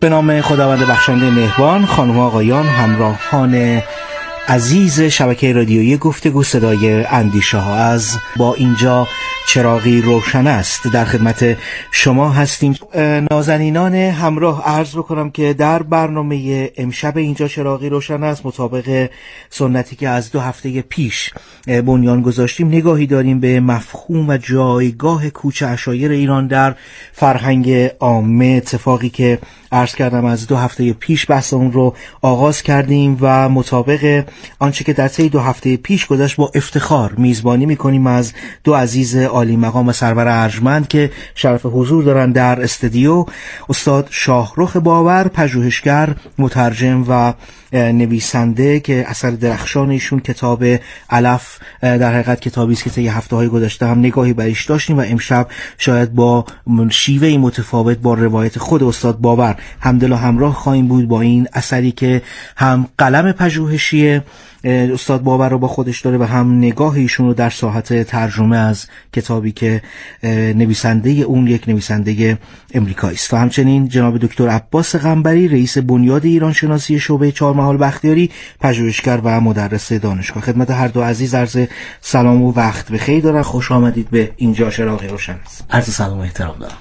به نام خداوند بخشنده مهربان، خانم و آقایان، همراهان عزیز شبکه رادیویی گفتگو صدای اندیشه ها، از با اینجا چراغی روشن است در خدمت شما هستیم. نازنینان همراه، عرض بکنم که در برنامه امشب اینجا چراغی روشن است، مطابق سنتی که از 2 هفته پیش بنیان گذاشتیم، نگاهی داریم به مفهوم و جایگاه کوچ عشایر ایران در فرهنگ عامه. اتفاقی که عرض کردم از 2 هفته پیش بحث اون رو آغاز کردیم و مطابق آنچه که در طی 2 هفته پیش گذشت با افتخار میزبانی میکنیم از 2 عزیز عالی مقام و سرور ارجمند که شرف حضور دارن در استودیو. استاد شاهرخ باور، پژوهشگر، مترجم و نویسنده که اثر درخشان ایشون کتاب علف در حقیقت کتابی است که طی هفته‌های گذشته هم نگاهی بهش داشتیم و امشب شاید با شیوهی متفاوت با روایت خود استاد باور همدل و همراه خواهیم بود با این اثری که هم قلم پژوهشی استاد باور رو با خودش داره و هم نگاه ایشون رو در ساحت ترجمه از کتابی که نویسنده اون یک نویسنده امریکایی است. و همچنین جناب دکتر عباس قنبری، رئیس بنیاد ایران شناسی شعبه چهارمحال بختیاری، پژوهشگر و مدرس دانشگاه. خدمت هر دو عزیز عرض سلام و وقت بخیر دارم. خوش آمدید به اینجا چراغی روشن است. عرض سلام و احترام دارم.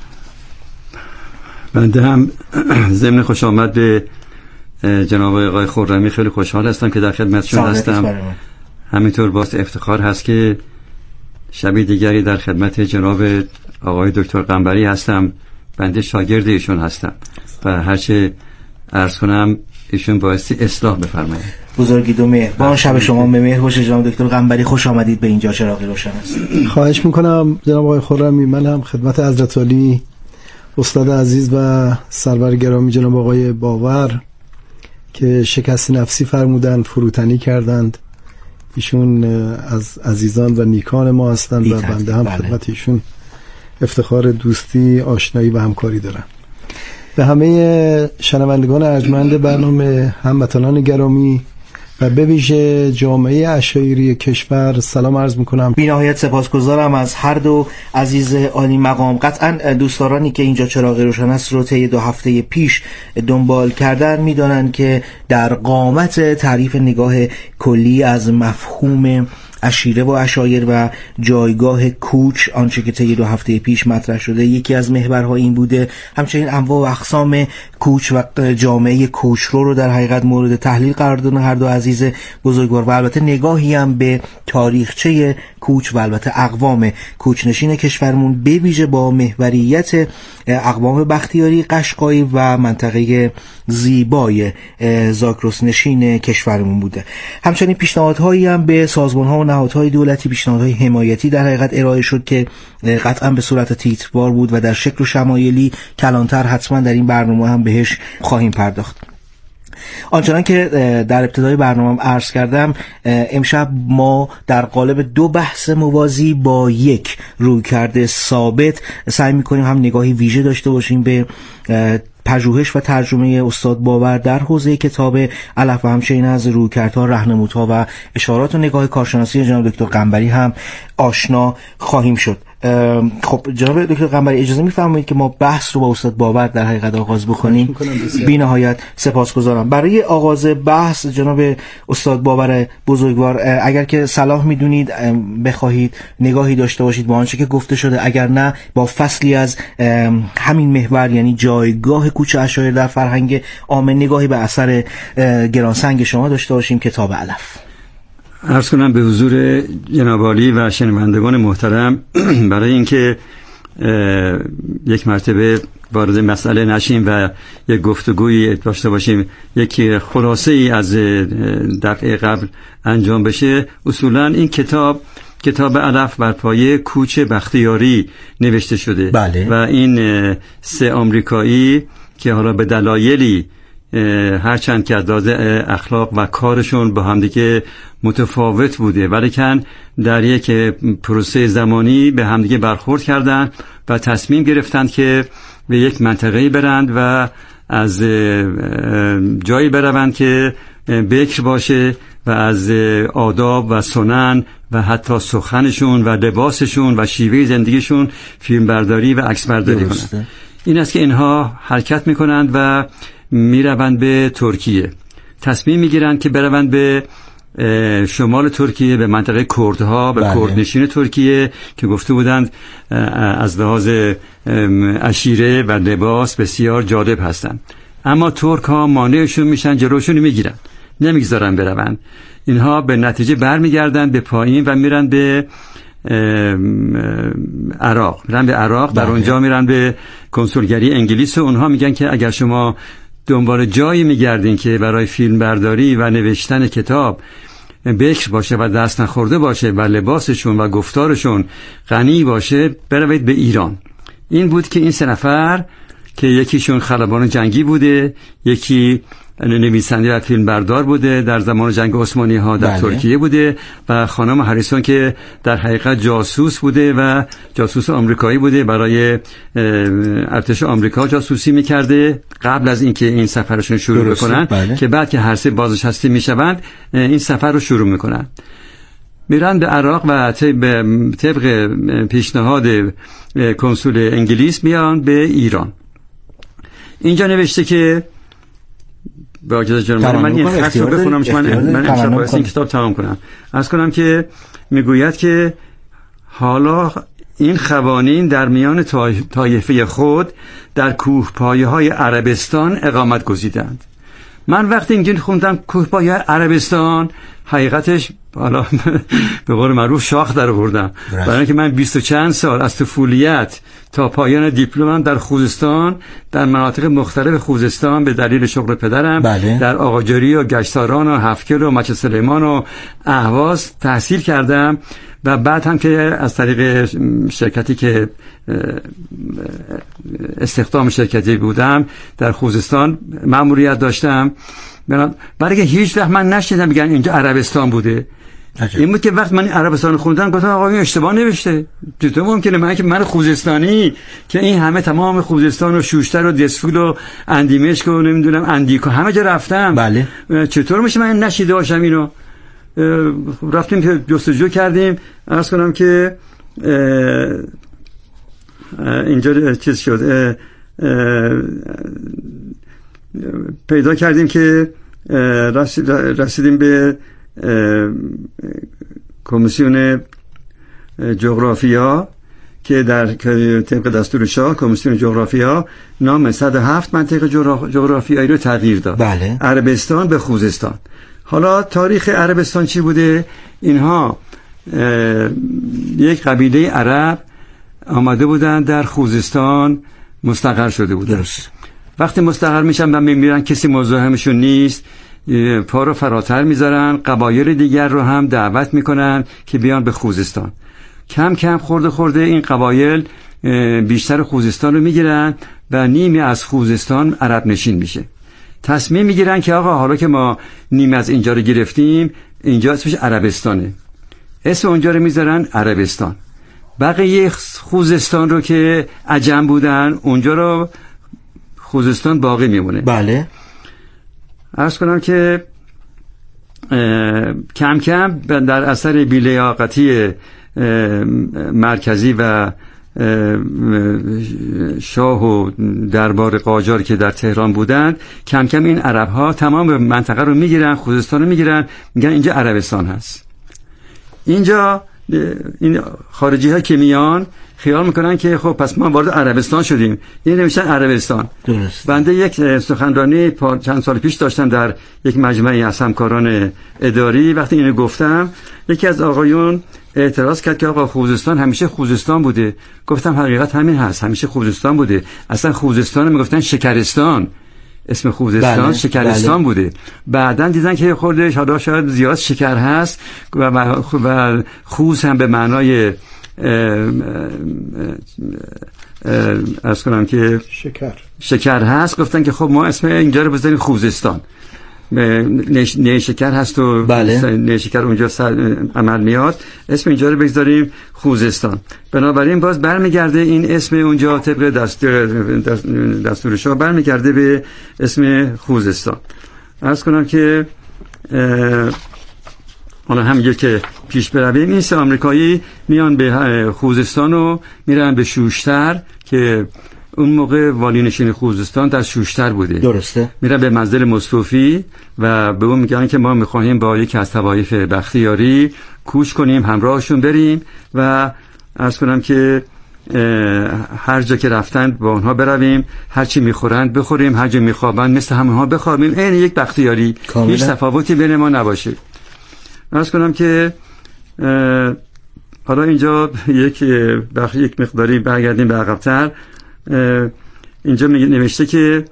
بنده هم ضمن خوش آمد به جناب آقای خرمی خیلی خوشحال هستم که در خدمتشون هستم. همینطور باعث افتخار هست که شب دیگری در خدمت جناب آقای دکتر قنبری هستم. بنده شاگرد ایشون هستم و هرچه عرض کنم ایشون بایستی اصلاح بفرمایید. بزرگید و مهربان. شب شما به مهر باشه جناب دکتر قنبری. خوش آمدید به اینجا چراغی روشن است. خواهش میکنم جناب آقای خرمی. من هم خدمت حضرت عالی استاد عزیز و سرور گرامی جناب آقای باور که شکست نفسی فرمودند، فروتنی کردند، ایشون از عزیزان و نیکان ما هستند و بنده هم خدمت ایشون افتخار دوستی، آشنایی و همکاری دارم. به همه شنوندگان ارجمند برنامه، هموطنان گرامی و به ویژه جامعه عشایری کشور سلام عرض میکنم. بی‌نهایت سپاسگزارم از هر دو عزیز عالی مقام. قطعا دوستدارانی که اینجا چراغی روشن است رو طی 2 هفته پیش دنبال کردن میدانند که در قامت تعریف نگاه کلی از مفهوم عشیره و عشایر و جایگاه کوچ، آنچه که طی 2 هفته پیش مطرح شده، یکی از محورها این بوده. همچنین انواع و اقسام کوچ و جامعه کوچرو رو در حقیقت مورد تحلیل قرار دادن هر دو عزیز بزرگوار و البته نگاهی هم به تاریخچه کوچ و البته اقوام کوچنشین کشورمون، به ویژه با محوریت اقوام بختیاری، قشقایی و منطقه زیبای زاگرس نشین کشورمون بوده. همچنین پیشنهادهایی هم به سازمان‌ها و نهادهای دولتی، پیشنهادهای حمایتی در حقیقت ارائه شد که قطعا به صورت تیتروار بود و در شکل و شمایلی کلانتر حتما در این برنامه هم بهش خواهیم پرداخت. آنچنان که در ابتدای برنامه عرض کردم، امشب ما در قالب 2 بحث موازی با یک رویکرد ثابت سعی می‌کنیم هم نگاهی ویژه داشته باشیم به پژوهش و ترجمه استاد باور در حوزه کتاب علف و همچنین از رویکردها، راهنمودها و اشارات و نگاه کارشناسی جناب دکتر قنبری هم آشنا خواهیم شد. خب جناب دکتر قنبری اجازه می‌فرمایید که ما بحث رو با استاد باور در حقیقت آغاز بکنیم؟ بی‌نهایت سپاسگزارم. برای آغاز بحث جناب استاد باور بزرگوار، اگر که صلاح می‌دونید بخواهید نگاهی داشته باشید با آنچه که گفته شده، اگر نه با فصلی از همین محور یعنی جایگاه کوچ عشایر در فرهنگ عامه نگاهی به اثر گرانسنگ شما داشته باشیم، کتاب علف. عرض کنم به حضور جناب عالی و شنوندگان محترم برای اینکه یک مرتبه وارد مسئله نشیم و یک گفتگویی داشته باشیم، یک خلاصه ای از دفعه قبل انجام بشه. اصولا این کتاب علف بر پایه کوچ بختیاری نوشته شده. بله. و این 3 آمریکایی که حالا به دلایلی هرچند که از لحاظ اخلاق و کارشون با همدیگه متفاوت بوده، ولیکن در یک پروسه زمانی به همدیگه برخورد کردن و تصمیم گرفتند که به یک منطقه‌ای برند و از جایی بروند که بکر باشه و از آداب و سنن و حتی سخنشون و لباسشون و شیوه زندگیشون فیلم برداری و عکس برداری کنند. این است که اینها حرکت میکنند و میروند به ترکیه. تصمیم میگیرند که بروند به شمال ترکیه، به منطقه کردها، به کردنشین ترکیه که گفته بودند از لحاظ عشیره و لباس بسیار جالب هستند. اما ترک ها مانعشون میشن، جلوشون میگیرن، نمیگذارن بروند. اینها به نتیجه برمیگردن به پایین و میرن به عراق. در اونجا میرن به کنسولگری انگلیس و اونها میگن که اگر شما دنبال جایی میگردین که برای فیلم برداری و نوشتن کتاب بکر باشه و دست نخورده باشه و لباسشون و گفتارشون غنی باشه، بروید به ایران. این بود که این 3 نفر که یکیشون خلبان جنگی بوده، یکی نویسنده و فیلم بردار بوده، در زمان جنگ عثمانی ها در ترکیه بوده، و خانم هریسون که در حقیقت جاسوس بوده و جاسوس آمریکایی بوده، برای ارتش آمریکا جاسوسی میکرده قبل از اینکه این سفرشون شروع بکنن، که بعد که هر 3 بازنشسته میشوند این سفر رو شروع میکنن. میرن به عراق و طبق پیشنهاد کنسول انگلیس میان به ایران. اینجا نوشته که با اجازه جناب من این خط رو بخونم، من امشب باید این کتاب تمام کنم. عرض کنم که میگوید که حالا این خوانین در میان طایفه خود در کوهپایه‌های عربستان اقامت گزیدند. من وقتی اینجا خوندم کوهپایه عربستان، حقیقتش حالا به قول معروف شاخ در آوردم، برای اینکه من 20 و چند سال از طفولیت تا پایان دیپلمم در خوزستان، در مناطق مختلف خوزستان به دلیل شغل پدرم در آقاجری و گشتاران و هفکل و مچه سلیمان و اهواز تحصیل کردم، و بعد هم که از طریق شرکتی که استخدام شرکتی بودم در خوزستان مأموریت داشتم، برای که هیچ وقت من نشنیدم بگن اینجا عربستان بوده. این بود که وقت من عربستان خوندم گفتم آقا این اشتباه نوشته. چطور ممکنه من خوزستانی که این همه تمام خوزستان و شوشتر و دسفول و اندیمشک و نمیدونم اندیکو همه جا رفتم، چطور میشه من نشیده باشم اینو؟ رفتیم که جستجو کردیم. عرض کنم که اینجا چیز شد، پیدا کردیم که رسیدیم به کمیسیون جغرافیا که در طبق دستور شاه کمیسیون جغرافیا نام 107 منطقه جغرافیایی رو تغییر داد. عربستان به خوزستان. حالا تاریخ عربستان چی بوده؟ اینها یک قبیله عرب آمده بودن در خوزستان مستقر شده بودن. وقتی مستقر میشن و میمیرن کسی مزاحمشون نیست، پا رو فراتر میذارن، قبایل دیگر رو هم دعوت میکنن که بیان به خوزستان. کم کم خورده این قبایل بیشتر خوزستان رو میگیرن و نیمی از خوزستان عرب نشین میشه. تصمیم میگیرن که آقا حالا که ما نیمی از اینجا رو گرفتیم، اینجا اسمش عربستانه، اسم اونجا رو میذارن عربستان. بقیه خوزستان رو که عجم بودن اونجا رو خوزستان باقی میمونه. عرض کنم که کم کم در اثر بی‌لیاقتی مرکزی و شاه و دربار قاجار که در تهران بودند، کم کم این عرب ها تمام منطقه رو میگیرن، خوزستان رو میگیرن، میگن اینجا عربستان هست. اینجا این خارجی ها که میان خیال میکنن که خب پس ما وارد عربستان شدیم، این نمیشن عربستان. درست. بنده یک سخنرانی چند سال پیش داشتم در یک مجمعی از همکاران اداری. وقتی اینو گفتم یکی از آقایون اعتراض کرد که آقا خوزستان همیشه خوزستان بوده. گفتم حقیقت همین هست، همیشه خوزستان بوده. اصلا خوزستان میگفتن شکرستان، اسم خوزستان شکرستان بوده. بعدن دیدن که خودش حالا شاید زیاد شکر هست و خوز هم به معنای از کنم که شکر هست، گفتن که خب ما اسم اینجا رو بذاریم خوزستان. نیشکر هست و نیشکر اونجا عمل میاد، اسم اینجا رو بگذاریم خوزستان. بنابراین باز برمیگرده این اسم اونجا طبق دستور شاه برمیگرده به اسم خوزستان. عرض کنم که حالا همینجور که پیش برویم این 3 آمریکایی میان به خوزستان و میرن به شوشتر که اون موقع والی نشین خوزستان در شوشتر بوده. درسته. میرن به منزل مصطفی و به اون میگن که ما میخواهیم با یکی از طوایف بختیاری کوچ کنیم، همراهشون بریم و عرض کنم که هر جا که رفتند با اونها برویم، هر چی میخورند بخوریم، هر جا میخوابند مثل همونها بخوابیم، این یک بختیاری، هیچ تفاوتی بین ما نباشه. عرض کنم که حالا اینجا یک مقداری برگردیم به عقب‌تر. اینجا نوشته که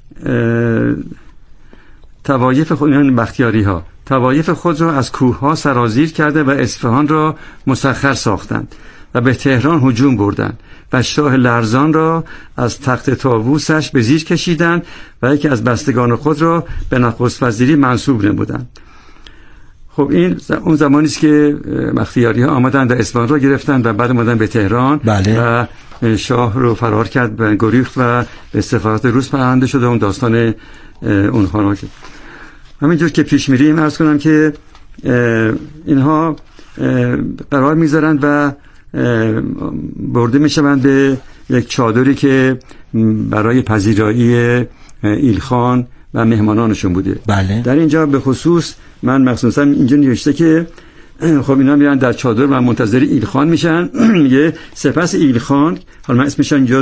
طوایف خود، یعنی بختیاری ها، طوایف خود را از کوه ها سرازیر کرده و اصفهان را مسخر ساختند و به تهران هجوم بردند و شاه لرزان را از تخت طاووسش به زیر کشیدند و یکی از بستگان خود را به نخست وزیری منصوب نمودند. خب این اون زمانی است که بختیاری ها آمدن و اصفهان را گرفتند و بعد آمدن به تهران. بله. و شاه رو فرار کرد و گریخت و به سفارت روس پناهنده شد. اون داستان اونها رو همینجور که پیش میریم عرض کنم که اینها قرار میذارند و برده میشوند به یک چادری که برای پذیرایی ایلخان و مهمانانشون بوده. بله. در اینجا به خصوص من مخصوصا اینجا نوشته که خب اینا میرن در چادر و منتظر ایلخان میشن. میگه سپس ایلخان، حالا من اسمش اینجا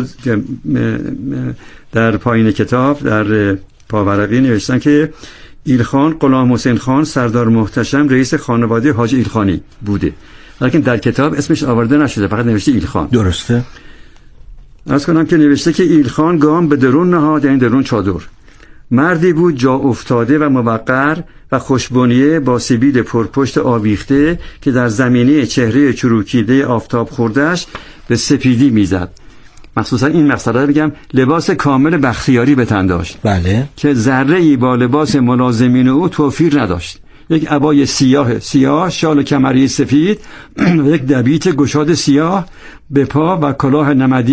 در پایین کتاب در پاورقی نوشتن که ایلخان غلام حسین خان سردار محتشم رئیس خانواده حاج ایلخانی بوده، لیکن در کتاب اسمش آورده نشده، فقط نوشته ایلخان. درسته. عرض کنم که نوشته که ایلخان گام به درون نهاد، یعنی درون چادر. مردی بود جا افتاده و موقر و خوشبنیه با سبیل پرپشت آویخته که در زمینه چهره چروکیده آفتاب خوردهش به سپیدی میزد. مخصوصا این مسئله رو بگم، لباس کامل بختیاری به تن داشت. بله. که ذره‌ای با لباس ملازمین او توفیر نداشت. یک عبای سیاه، شال و کمری سفید و یک دبیت گشاد سیاه به پا و کلاه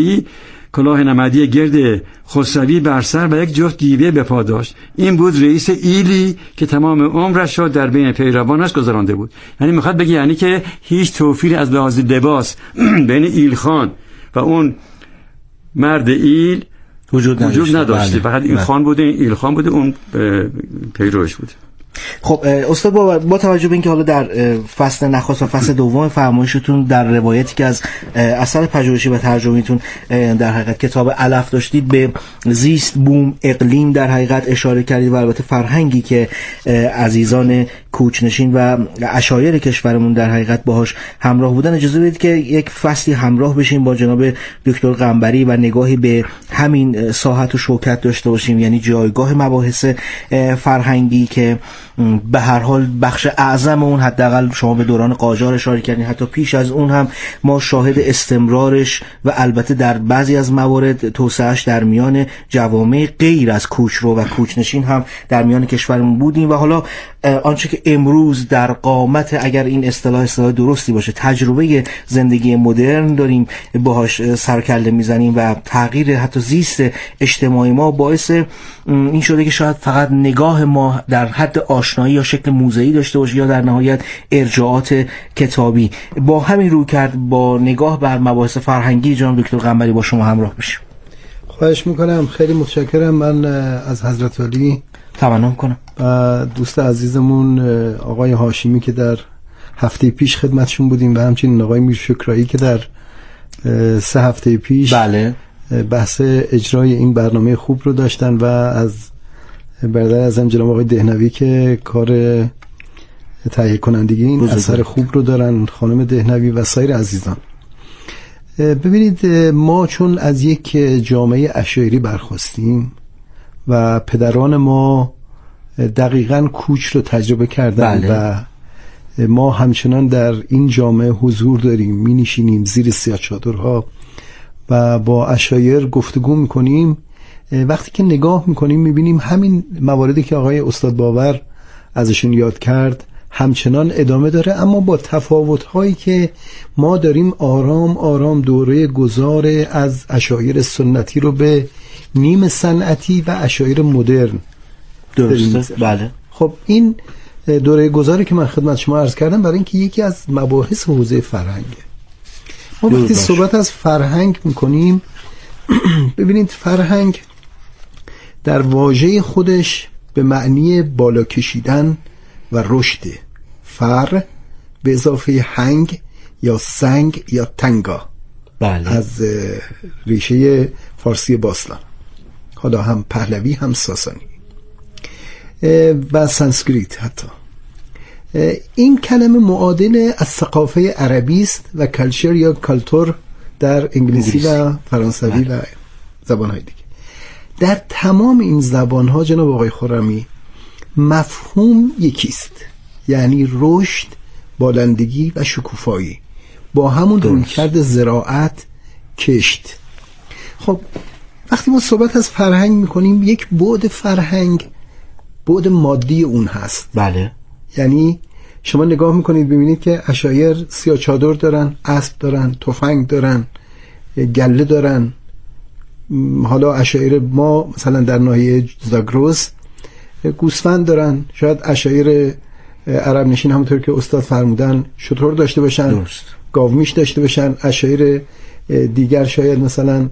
نمدی گرد خسروی بر سر و یک جفت دیوه به پا داشت. این بود رئیس ایلی که تمام عمرش را در بین پیروانش گذرانده بود. یعنی میخواد بگه یعنی که هیچ توفیر از لحاظ لباس بین ایلخان و اون مرد ایل وجود نداشت. فقط ایلخان بوده، ایلخان بوده، اون پیروش بود. خب استاد با توجه به اینکه حالا در فصل نخست و فصل دوم فرمایشتون در روایتی که از اثر پژوهشی و ترجمه‌تون در حقیقت کتاب علف داشتید به زیست، بوم، اقلیم در حقیقت اشاره کردید و البته فرهنگی که عزیزان کوچنشین و عشایر کشورمون در حقیقت باهاش همراه بودن، اجازه بدید که یک فصلی همراه بشیم با جناب دکتر قنبری و نگاهی به همین ساحت و شوکت داشته باشیم، یعنی جایگاه مباحث فرهنگی که به هر حال بخش اعظم اون، حداقل شما به دوران قاجار اشاره کردین، حتی پیش از اون هم ما شاهد استمرارش و البته در بعضی از موارد توسعهش در میان جوامع غیر از کوچرو و کوچنشین هم در میان کشورمون بودیم. و حالا آنچه که امروز در قامت، اگر این اصطلاح درستی باشه، تجربه زندگی مدرن داریم باهاش سرکله میزنیم و تغییر حتی زیست اجتماعی ما باعث این شده که شاید فقط نگاه ما در حد آشنایی یا شکل موضعی داشته باشه یا در نهایت ارجاعات کتابی. با همین رویکرد، با نگاه بر مباحث فرهنگی، جناب دکتر قنبری با شما همراه بشیم. خواهش میکنم، خیلی متشکرم. من از حضرت علی تمنام کنم و دوست عزیزمون آقای هاشمی که در هفته پیش خدمتشون بودیم و همچنین آقای میرشکرایی که در 3 هفته پیش بله بحث اجرای این برنامه خوب رو داشتن و از برادر اعظم جناب آقای دهنوی که کار تهیه کنندگی این اثر خوب رو دارن، خانم دهنوی و سایر عزیزان. ببینید، ما چون از یک جامعه عشایری برخاستیم و پدران ما دقیقاً کوچ رو تجربه کردن و ما همچنان در این جامعه حضور داریم، می نشینیم زیر سیاه چادرها و با عشایر گفتگو میکنیم. وقتی که نگاه میکنیم میبینیم همین مواردی که آقای استاد باور ازشون یاد کرد همچنان ادامه داره، اما با تفاوت‌هایی که ما داریم آرام آرام دوره گذار از عشایر سنتی رو به نیم صنعتی و عشایر مدرن. درسته؟ بله. خب این دوره گذاری که من خدمت شما عرض کردم برای اینکه یکی از مباحث حوزه فرهنگه. ما وقتی صحبت از فرهنگ میکنیم ببینید فرهنگ در واژه خودش به معنی بالا کشیدن و رشد، فر به اضافه هنگ یا سنگ یا تنگا، بله. از ریشه فارسی باستان، حالا هم پهلوی هم ساسانی و سانسکریت حتی. این کلمه معادل از ثقافه عربی است و کلچر یا کالتور در انگلیسی و فرانسوی و زبان‌های دیگه. در تمام این زبان‌ها جناب آقای خرمی مفهوم یکیست، یعنی رشد، بالندگی و شکوفایی با همون رویکرد زراعت، کشت. خب وقتی ما صحبت از فرهنگ میکنیم، یک بعد فرهنگ بعد مادی اون هست. بله. یعنی شما نگاه میکنید ببینید که عشایر سیاه چادر دارن، اسب دارن، تفنگ دارن، گله دارن. حالا عشایر ما مثلا در ناحیه زاگرس گوسفند دارن، شاید عشایر عرب نشین همونطور که استاد فرمودن شتر داشته باشن، درست. گاومیش داشته باشن. عشایر دیگر شاید مثلا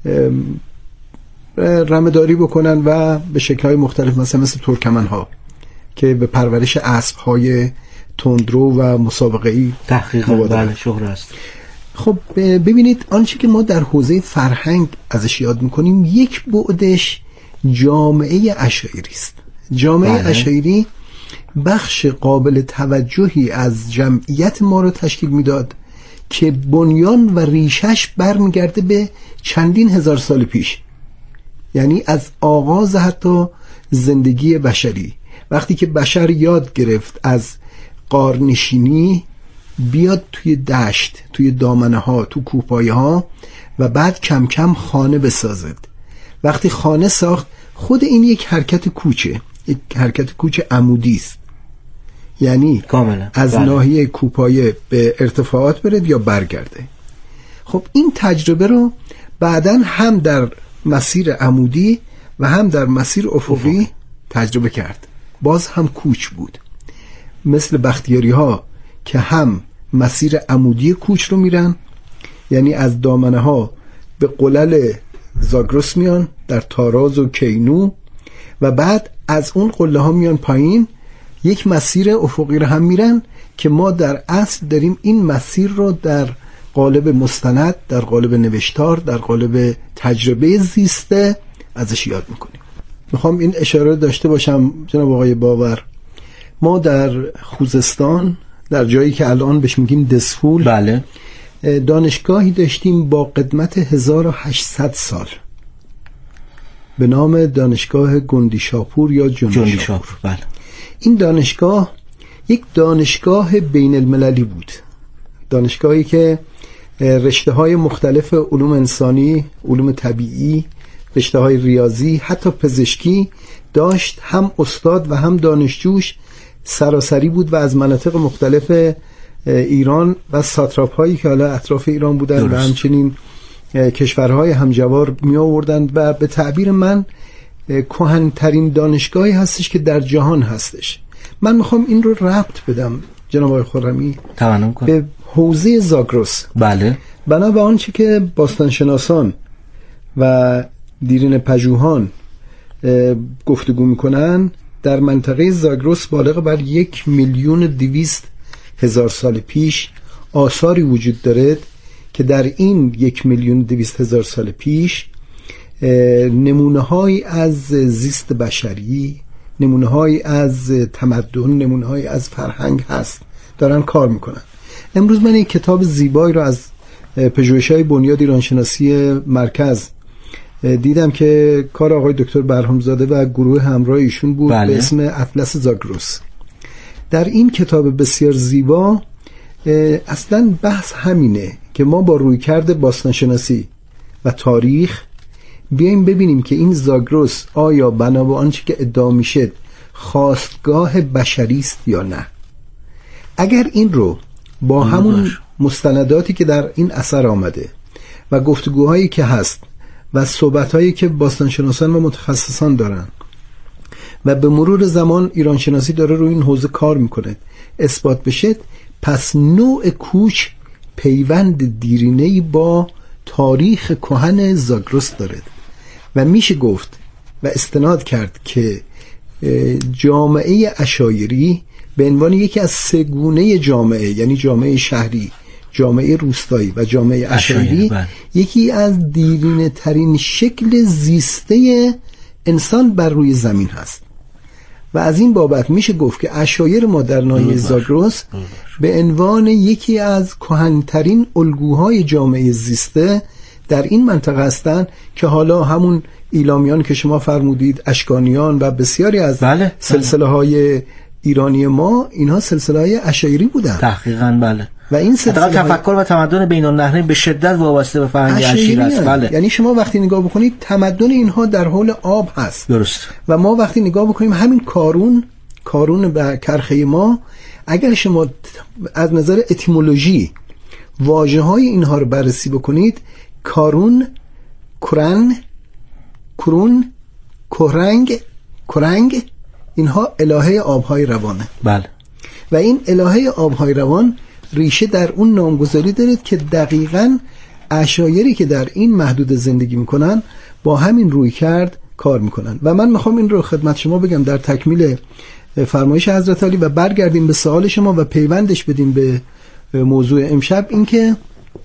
رمه‌داری بکنن و به شکل‌های مختلف مثل ترکمن‌ها که به پرورش اسب‌های تندرو و مسابقه‌ای تحقیقاً بله شهر است. خب ببینید آنچه که ما در حوزه فرهنگ ازش یاد می‌کنیم یک بعدش جامعه عشایری است. جامعه عشایری بخش قابل توجهی از جمعیت ما رو تشکیل میداد که بنیان و ریشش برمیگرده به چندین هزار سال پیش، یعنی از آغاز حتی زندگی بشری. وقتی که بشر یاد گرفت از غارنشینی بیاد توی دشت، توی دامنه ها، تو کوهپایه ها و بعد کم کم خانه بسازد. وقتی خانه ساخت، خود این یک حرکت کوچه، یک حرکت کوچ عمودی است، یعنی کاملا از ناحیه کوهپایه به ارتفاعات برد یا برگرده. خب این تجربه رو بعداً هم در مسیر عمودی و هم در مسیر افقی تجربه کرد. باز هم کوچ بود، مثل بختیاری ها که هم مسیر عمودی کوچ رو میرن، یعنی از دامنه ها به قلل زاگرس میان در تاراز و کینو و بعد از اون قله ها میان پایین، یک مسیر افقی رو هم میرن که ما در اصل داریم این مسیر رو در قالب مستند، در قالب نوشتار، در قالب تجربه زیسته ازش یاد میکنیم. میخوام این اشاره داشته باشم جناب آقای باور، ما در خوزستان در جایی که الان بهش میگیم دسفول، بله، دانشگاهی داشتیم با قدمت 1800 سال به نام دانشگاه گندیشاپور یا جندیشاپور. بله. این دانشگاه یک دانشگاه بین المللی بود، دانشگاهی که رشته‌های مختلف علوم انسانی، علوم طبیعی، رشته‌های ریاضی، حتی پزشکی داشت. هم استاد و هم دانشجوش سراسری بود و از مناطق مختلف ایران و ساتراپ‌هایی که حالا اطراف ایران بودن و همچنین کشورهای همجوار می آوردند و به تعبیر من کهن‌ترین دانشگاهی هستش که در جهان هستش. من میخوام این رو ربط بدم جناب آقای خرمی به حوزه زاگرس. بله. بنا به آنچه که باستانشناسان و دیرین پژوهان گفتگو میکنن، در منطقه زاگرس بالغ بر 1,200,000 سال پیش آثاری وجود دارد که در این 1,200,000 سال پیش نمونه‌هایی از زیست بشری، نمونه‌هایی از تمدن، نمونه‌هایی از فرهنگ هست، دارن کار میکنن. امروز من یک کتاب زیبایی رو از پژوهش‌های بنیاد ایرانشناسی مرکز دیدم که کار آقای دکتر برهامزاده و گروه همراه ایشون بود. بله. به اسم اطلس زاگرس. در این کتاب بسیار زیبا اصلا بحث همینه که ما با رویکرد باستانشناسی و تاریخ بیاییم ببینیم که این زاگرس آیا بنا به آنچه که ادعا میشه خاستگاه بشری است یا نه. اگر این رو با همون مستنداتی که در این اثر آمده و گفتگوهایی که هست و صحبتهایی که باستانشناسان و متخصصان دارن و به مرور زمان ایرانشناسی داره روی این حوزه کار میکنه اثبات بشه، پس نوع کوچ پیوند دیرینه‌ای با تاریخ کهن زاگرس داره و میشه گفت و استناد کرد که جامعه عشایری به عنوان یکی از سه گونه جامعه، یعنی جامعه شهری، جامعه روستایی و جامعه عشایری، یکی از دیرینه ترین شکل زیسته انسان بر روی زمین هست و از این بابت میشه گفت که عشایر ما در ناحیه زاگرس به عنوان یکی از کهن‌ترین الگوهای جامعه زیسته در این منطقه هستند که حالا همون ایلامیان که شما فرمودید، اشکانیان و بسیاری از سلسله های ایرانی ما، اینها سلسله های عشایری بودن. تحقیقاً بله. و این سلسله تفکر و تمدن بین النهرین به شدت وابسته به فرهنگ عشیره است. بله. یعنی شما وقتی نگاه بکنید تمدن اینها در حول آب هست. درست. و ما وقتی نگاه بکنیم همین کارون به کرخه ما، اگر شما از نظر اتیمولوژی واژه‌های اینها رو بررسی بکنید، کارون، کرون، کرنگ، اینها الهه آبهای روانه. بله. و این الهه آبهای روان ریشه در اون نامگذاری دارد که دقیقاً عشایری که در این محدود زندگی میکنن با همین روی کرد کار میکنن. و من میخوام این رو خدمت شما بگم در تکمیل فرمایش حضرت علی و برگردیم به سوال شما و پیوندش بدیم به موضوع امشب، این که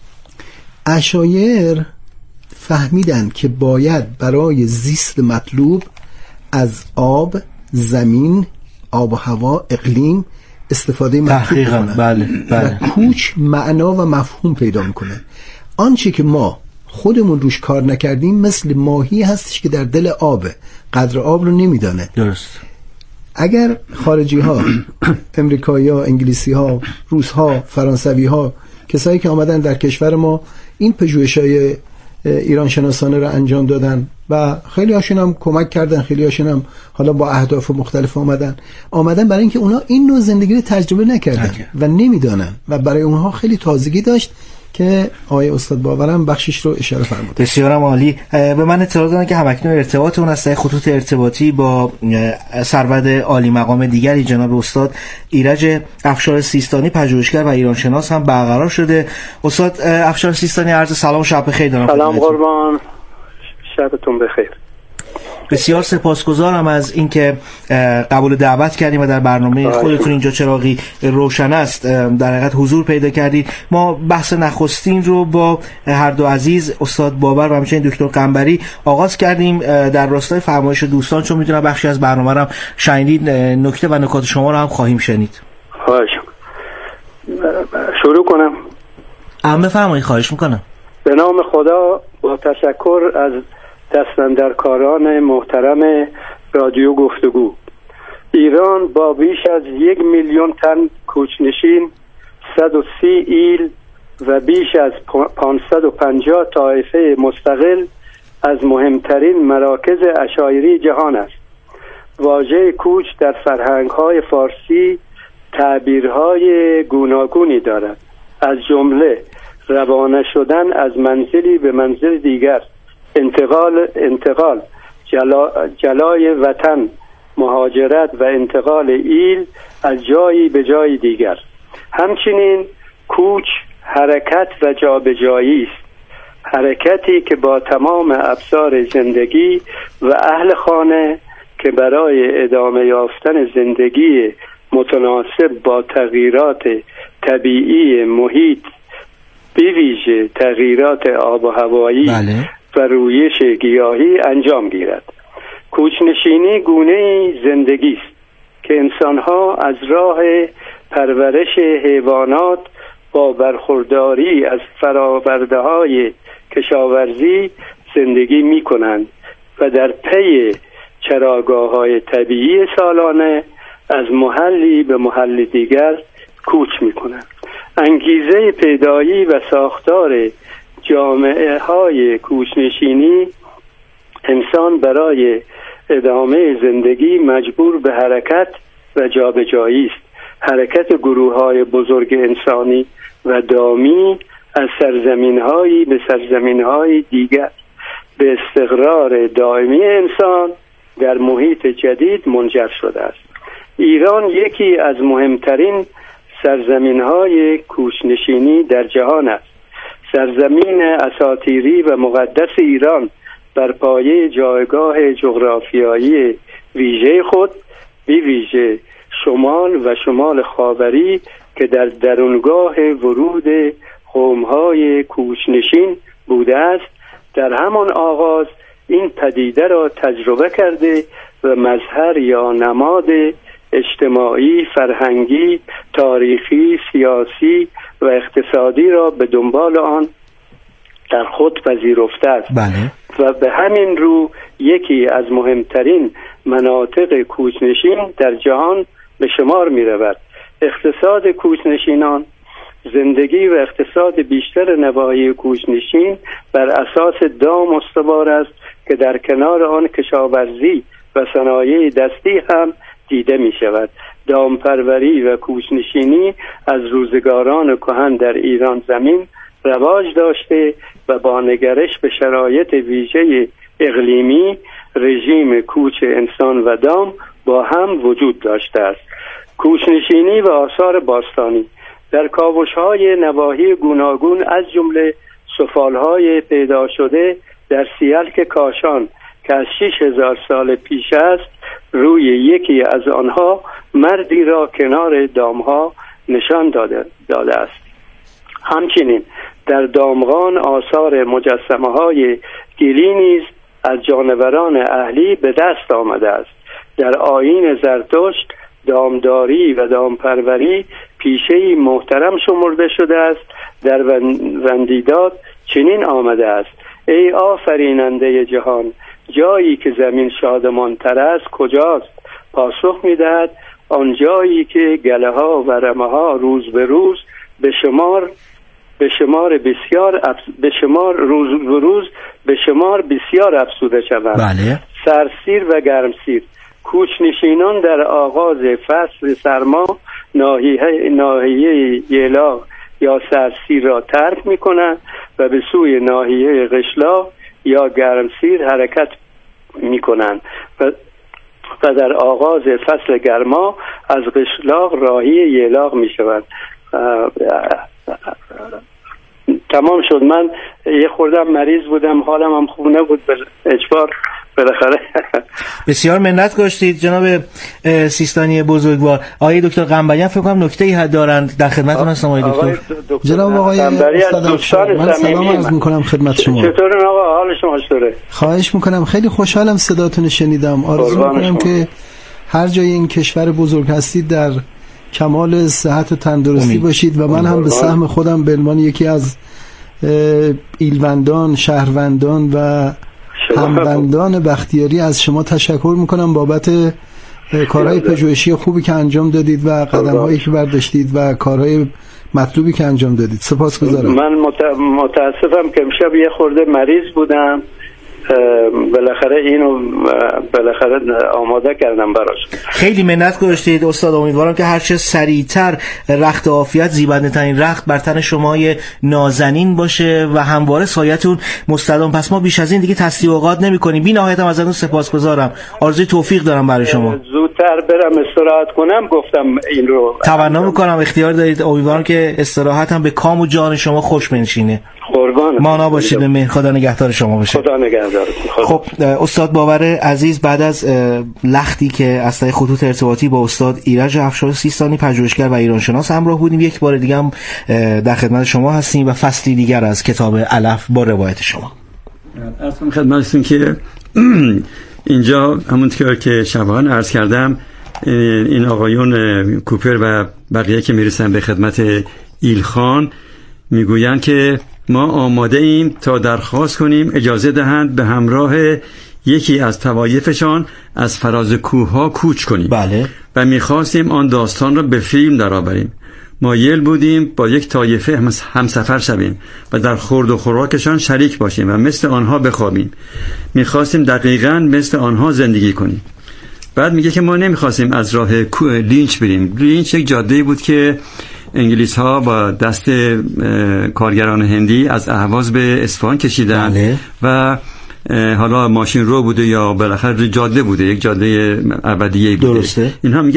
عشایر فهمیدن که باید برای زیست مطلوب از آب، زمین، آب و هوا، اقلیم استفاده مطلوب کنن. بله. و کوچ معنا و مفهوم پیدا میکنه. آنچه که ما خودمون روش کار نکردیم مثل ماهی هستش که در دل آبه، قدر آب رو نمیدانه. درست. اگر خارجی ها، امریکایی ها، انگلیسی ها، روس ها، فرانسوی ها، کسایی که آمدن در کشور ما این پژوهش‌های ایران شناسانه رو انجام دادن و خیلی هاشون هم کمک کردن، خیلی هاشون هم حالا با اهداف مختلف آمدن برای اینکه اونا این نوع زندگی رو تجربه نکردن و نمیدانن و برای اونها خیلی تازگی داشت که آقای استاد باورم بخشش رو اشاره فرمودن. بسیار عالی. به من اطلاع دادن که همکنون ارتباط اون از خطوط ارتباطی با سرود عالی مقام دیگری جناب استاد ایرج افشار سیستانی پژوهشگر و ایرانشناس هم برقرار شده. استاد افشار سیستانی، عرض سلام و شب بخیر دارم. سلام قربان، شبتون بخیر. بسیار سپاسگزارم از اینکه قبول دعوت کردیم و در برنامه خودتون اینجا چراغی روشن است در حقیقت حضور پیدا کردید. ما بحث نخستین رو با هر دو عزیز استاد باور و همچنین دکتر قنبری آغاز کردیم در راستای فرمایش دوستان، چون میدونم بخشی از برنامه رو هم شنیدید، نکته و نکات شما رو هم خواهیم شنید. خواهش شروع کنم؟ بفرمایید. خواهش میکنم. به نام خدا، با تشکر از دستاندرکاران محترم رادیو گفتگو. ایران با بیش از 1 میلیون تن کوچنشین، 130 ایل و بیش از 550 طایفه مستقل از مهمترین مراکز عشایری جهان است. واژه کوچ در فرهنگ‌های فارسی تعبیرهای گوناگونی دارد، از جمله روانه شدن از منزلی به منزل دیگر، انتقال جلای وطن، مهاجرت و انتقال ایل از جایی به جای دیگر. همچنین کوچ حرکت و جابجایی است، حرکتی که با تمام ابزار زندگی و اهل خانه که برای ادامه یافتن زندگی متناسب با تغییرات طبیعی محیط، به ویژه تغییرات آب و هوایی و رویش گیاهی انجام گیرد. کوچنشینی گونه‌ای زندگی است که انسان‌ها از راه پرورش حیوانات با برخورداری از فرآورده‌های کشاورزی زندگی می‌کنند و در پی چراگاه‌های طبیعی سالانه از محلی به محل دیگر کوچ می‌کنند. انگیزه پیدایی و ساختار جامعه‌های کوچنشینی انسان برای ادامه زندگی مجبور به حرکت و جابجایی است. حرکت گروه‌های بزرگ انسانی و دامی از سرزمین‌هایی به سرزمین‌های دیگر به استقرار دائمی انسان در محیط جدید منجر شده است. ایران یکی از مهمترین سرزمین‌های کوچنشینی در جهان است. سرزمین اساطیری و مقدس ایران بر پایه جایگاه جغرافیایی ویژه خود، بی ویژه شمال و شمال خاوری که در درونگاه ورود قوم‌های کوچنشین بوده است، در همان آغاز این پدیده را تجربه کرده و مظهر یا نماد اجتماعی، فرهنگی، تاریخی، سیاسی و اقتصادی را به دنبال آن در خود پذیرفته است. بله. و به همین رو یکی از مهمترین مناطق کوچنشین در جهان به شمار می رود. اقتصاد کوچنشینان، زندگی و اقتصاد بیشتر نواحی کوچنشین بر اساس دام استوار است که در کنار آن کشاورزی و صنایع دستی هم دیده می شود. دامپروری و کوچنشینی از روزگاران کهن در ایران زمین رواج داشته و با نگرش به شرایط ویژه اقلیمی، رژیم کوچ انسان و دام با هم وجود داشته است. کوچنشینی و آثار باستانی در کاوش‌های نواحی گوناگون از جمله سفالهای پیدا شده در سیلک کاشان که از 6000 سال پیش است، روی یکی از آنها مردی را کنار دامها نشان داده است. همچنین در دامغان آثار مجسمه‌های گیلی نیز از جانوران اهلی به دست آمده است. در آیین زرتشت دامداری و دامپروری پیشه‌ای محترم شمرده شده است. در وندیداد چنین آمده است: ای آفریننده جهان، جایی که زمین شادمان‌تر است کجاست؟ پاسخ می‌دهد آن جایی که گله‌ها و رمه‌ها روز به روز به شمار بسیار افزوده شوند. بله. سرسیر و گرمسیر کوچنشینان در آغاز فصل سرما ناحیه یلاق یا سرسیر را ترک می‌کنند و به سوی ناحیه قشلاق یا گرمسیر حرکت می‌کنند و در آغاز فصل گرما از قشلاق راهی یلاق می‌شوند. تمام شد. من یه خوردم مریض بودم، حالم هم خوب نبود، اجبار بالاخره. بسیار منت داشتید جناب سیستانی بزرگوار. آقای دکتر قنبریان فکر کنم نکته‌ای دارند، در خدمتتون هستم آقای دکتر. جناب آقای استاد، من سلام عرض می‌کنم خدمت شما. چطورین آقا، حال شما چطوره؟ خواهش می‌کنم، خیلی خوشحالم صداتون شنیدم. آرزو می‌کنم که هر جای این کشور بزرگ هستید در کمال صحت و تندرستی باشید و من هم به سهم خودم به عنوان یکی از ایلوندان، شهروندان و هموندان بختیاری از شما تشکر میکنم بابت کارهای پژوهشی خوبی که انجام دادید و قدم‌هایی که برداشتید و کارهای مطلوبی که انجام دادید. سپاسگزارم. من متاسفم که امشب یه خورده مریض بودم، بالاخره اینو آماده کردم براش. خیلی منت گذاشتید استاد. امیدوارم که هرچه سریعتر رخت عافیت، زیبنده ترین رخت بر تن شمای نازنین باشه و همواره سایتون مستدام. پس ما بیش از این دیگه تصدیق اوقات نمی‌کنیم. بی‌نهایت ازتون سپاسگزارم. آرزوی توفیق دارم برای شما. زودتر برم استراحت کنم، گفتم این رو تمنا می‌کنم، اختیار دارید. امیدوارم که استراحت هم به کام و جان شما خوش بنشینه. مانا باشید. به مهر خدا نگهدار شما باشه. خدا نگهدار. خب استاد باور عزیز، بعد از لختی که از طریق خطوط ارتباطی با استاد ایرج افشار سیستانی پژوهشگر و ایرانشناس همراه بودیم، یک بار دیگه هم در خدمت شما هستیم و فصلی دیگر از کتاب علف با روایت شما. عرض خدمتتون که اینجا همونطور که شبان عرض کردم، این آقایون کوپر و بقیه که میرسن به خدمت ایلخان میگویند که ما آماده ایم تا درخواست کنیم اجازه دهند به همراه یکی از طوایفشان از فراز کوه‌ها کوچ کنیم. بله. و میخواستیم آن داستان را به فیلم درآوریم. مایل بودیم با یک طایفه همسفر شویم و در خورد و خوراکشان شریک باشیم و مثل آنها بخوابیم. میخواستیم دقیقاً مثل آنها زندگی کنیم. بعد میگه که ما نمیخواستیم از راه لینچ بریم. لینچ یک جاده‌ای بود که انگلیس ها با دست کارگران هندی از اهواز به اصفهان کشیدن. بله. و حالا ماشین رو بوده یا بالاخره جاده بوده، یک جاده ابدیه‌ای بوده. درسته. اینها